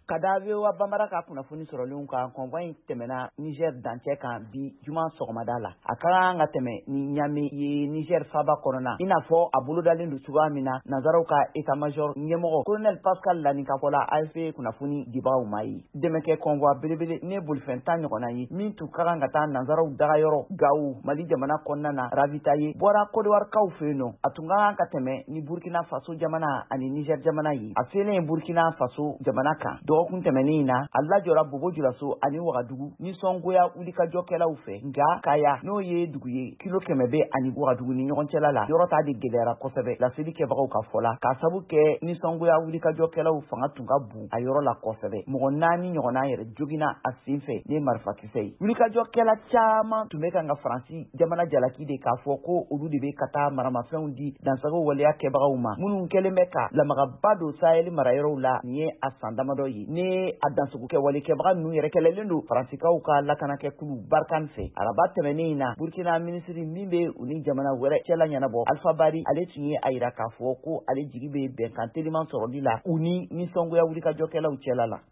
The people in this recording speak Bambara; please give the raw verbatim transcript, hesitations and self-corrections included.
Kadawe wa bambara ka kunnafoni sɔrɔlenw kan convoi in tɛmɛna Niger dancɛ kan bi juma sɔgɔmada la. A ka kan ka tɛmɛ ni Niamey ye Niger faaba kɔnɔna i n'a fɔ a bolodalen don cogoya min na nanzaraw ka état major ɲɛmɔgɔ colonel Pascal Lani ka fɔ la A F P kunnafoni dibagaw ma ye. Dɛmɛkɛ convoi belebele ne bolifɛn tan ɲɔgɔnna ye min tun ka kan ka taa nanzaraw dagayɔrɔ Gawo Mali jamana kɔnɔna na ravitailler bɔra Côte d'Ivoire kaw fɛ yen nɔ. A tun ka kan ka tɛmɛ ni Burkina Faso jamana ani Niger jamana ye. A selen Burkina Faso jamana kan dɔgɔkun tɛmɛnen in na a lajɔra Bobo Julaso ani Wagadugu nisɔngoya wulikajɔkɛlaw fɛ nka Kaya n'o ye dugu ye kilo kɛmɛ bɛ ani Wagadugu ni ɲɔgɔn cɛla la yɔrɔ ta de gɛlɛyara kosɛbɛ laseli kɛbagaw ka fɔ la k'a sabu kɛ nisɔngoya wulikajɔkɛlaw fanga tun ka bon a yɔrɔ la kosɛbɛ mɔgɔ naani ɲɔgɔnna yɛrɛ jogina a sen fɛ ni marifakisɛ ye wulikajɔkɛla caman tun bɛ kan ka Faransi jamana jalaki de k'a fɔ ko olu de bɛ ka taa maramafɛnw di dansago waleya kɛbagaw ma minnu kɛlen bɛ ka lamagaba don Sahel marayɔrɔw la nin ye a san damadɔ ye ne a dansogokɛ walekɛbaga ninnu yɛrɛ kɛlɛlen don Faransikaw ka lakanakɛkulu Barkan fɛ araba tɛmɛnen in na Burkina minisiri min bɛ u ni jamana wɛrɛ cɛla ɲɛnabɔ Alpha Bari ale tun ye a yira k'a fɔ ko ale jigi bɛ bɛnkan teliman sɔrɔli la u ni nisɔngoya wulikajɔkɛlaw cɛla la.